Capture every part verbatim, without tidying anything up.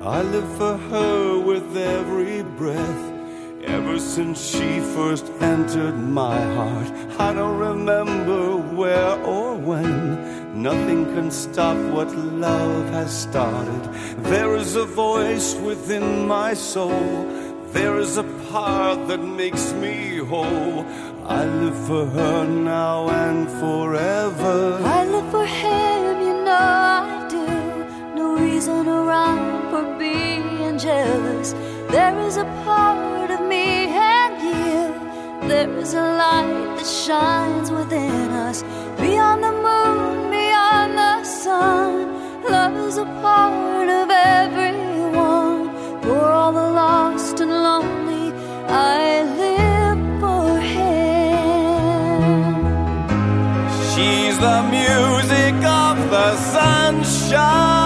I live for her with every breath. Ever since she first entered my heart, I don't remember where or when. Nothing can stop what love has started. There is a voice within my soul. There is a part that makes me whole. I live for her now and forever. I live for him, you know I do. No reason around for being jealous. There is a part of me and you. There is a light that shines within us. Beyond the moon, beyond the sun. Love is a part of everyone. For all the lost and lonely, I live for him. She's the music of the sunshine.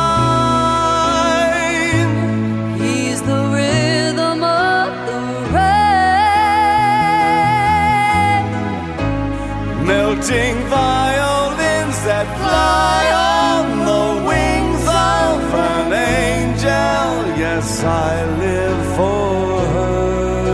Melting violins that fly on the wings of an angel. Yes, I live for her.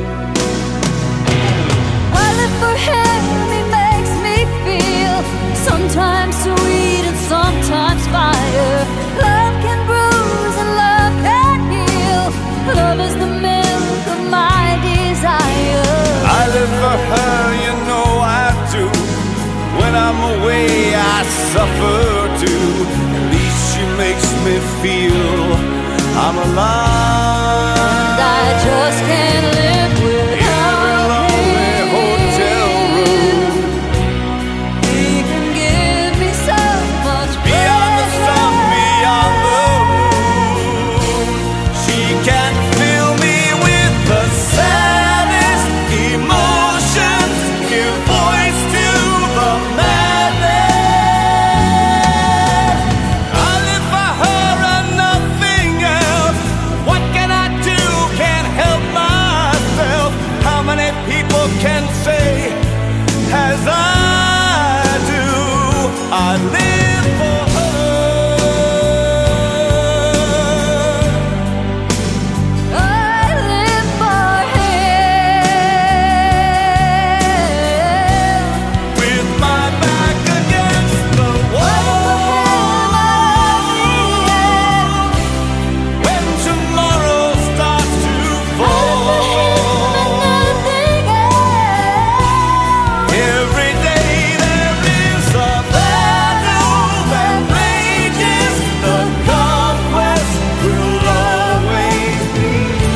I live for him, he makes me feel sometimes sweet and sometimes fire. Love can bruise and love can heal. Love is the milk of my desire. I live for her, you know I do. When I'm away, I suffer too. At least she makes me feel I'm alive. And I just can't live without him. Hotel room. He can give me so much beyond the sun, beyond the moon. She can fill me with the saddest emotions. Give voice to the madness. I live for her and nothing else. What can I do? Can't help myself. How many people can say as I do? I live for her. I live for him. With my back against the wall. When tomorrow starts to fall. Every day there is a battle that rages. The conquest will always be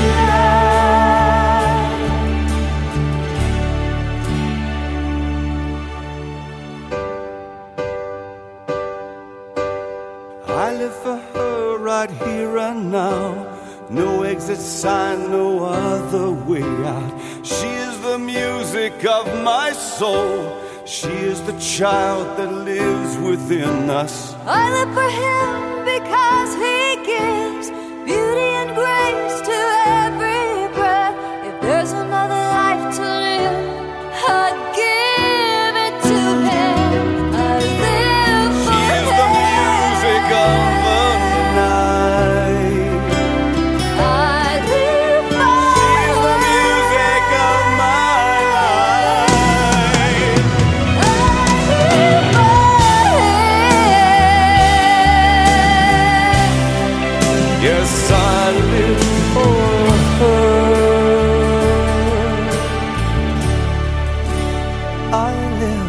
I live for her right here and now. No exit sign, no other way out. She is the music of my soul. She is the child that lives within us. I live for him because he gives beauty and grace to every breath. If there's another life to live, I'd give it to him. I live for She is him. the music of the night. I live for She is the music of my life. I live for him. Yes, I live for her. I live